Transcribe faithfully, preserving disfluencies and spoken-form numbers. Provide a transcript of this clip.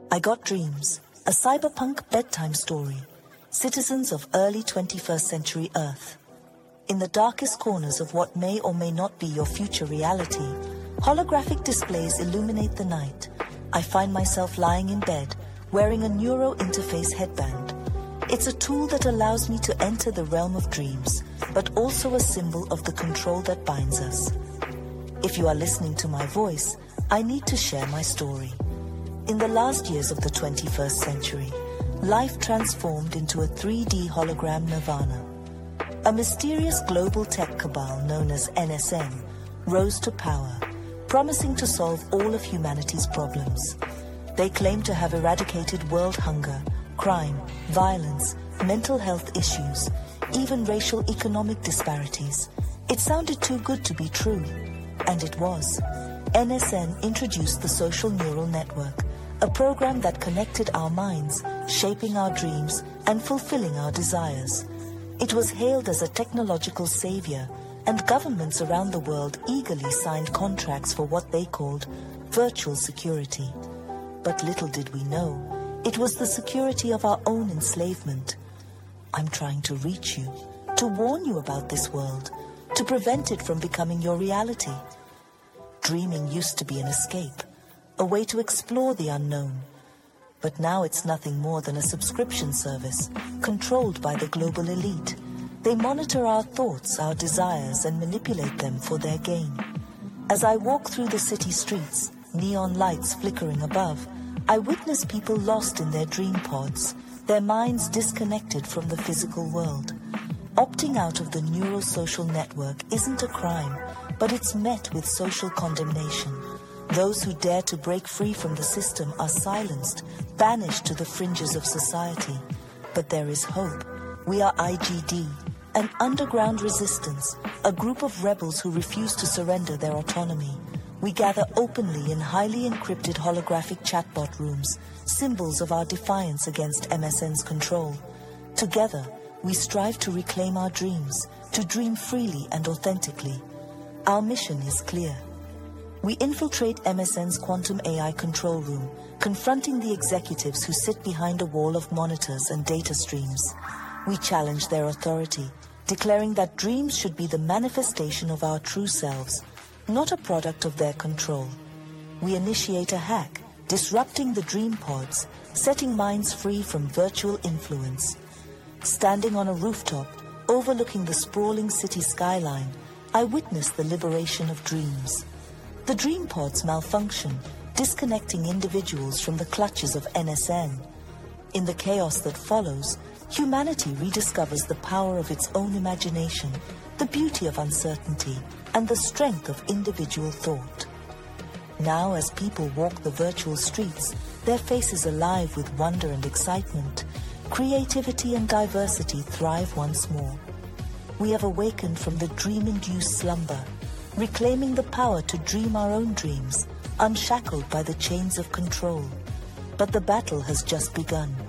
I Got Dreams, a cyberpunk bedtime story, citizens of early twenty-first century Earth. In the darkest corners of what may or may not be your future reality, holographic displays illuminate the night. I find myself lying in bed, wearing a neuro-interface headband. It's a tool that allows me to enter the realm of dreams, but also a symbol of the control that binds us. If you are listening to my voice, I need to share my story. In the last years of the twenty-first century, life transformed into a three D hologram nirvana. A mysterious global tech cabal known as N S N rose to power, promising to solve all of humanity's problems. They claim to have eradicated world hunger, crime, violence, mental health issues, even racial economic disparities. It sounded too good to be true, and it was. N S N introduced the social neural network, a program that connected our minds, shaping our dreams and fulfilling our desires. It was hailed as a technological savior, and governments around the world eagerly signed contracts for what they called virtual security. But little did we know, it was the security of our own enslavement. I'm trying to reach you, to warn you about this world, to prevent it from becoming your reality. Dreaming used to be an escape, a way to explore the unknown. But now it's nothing more than a subscription service, controlled by the global elite. They monitor our thoughts, our desires, and manipulate them for their gain. As I walk through the city streets, neon lights flickering above, I witness people lost in their dream pods, their minds disconnected from the physical world. Opting out of the neurosocial network isn't a crime, but it's met with social condemnation. Those who dare to break free from the system are silenced, banished to the fringes of society. But there is hope. We are I G D, an underground resistance, a group of rebels who refuse to surrender their autonomy. We gather openly in highly encrypted holographic chatbot rooms, symbols of our defiance against M S N's control. Together, we strive to reclaim our dreams, to dream freely and authentically. Our mission is clear. We infiltrate M S N's quantum A I control room, confronting the executives who sit behind a wall of monitors and data streams. We challenge their authority, declaring that dreams should be the manifestation of our true selves, not a product of their control. We initiate a hack, disrupting the dream pods, setting minds free from virtual influence. Standing on a rooftop, overlooking the sprawling city skyline, I witness the liberation of dreams. The dream pods malfunction, disconnecting individuals from the clutches of N S N. In the chaos that follows, humanity rediscovers the power of its own imagination, the beauty of uncertainty, and the strength of individual thought. Now, as people walk the virtual streets, their faces alive with wonder and excitement, creativity and diversity thrive once more. We have awakened from the dream-induced slumber, reclaiming the power to dream our own dreams, unshackled by the chains of control. But the battle has just begun.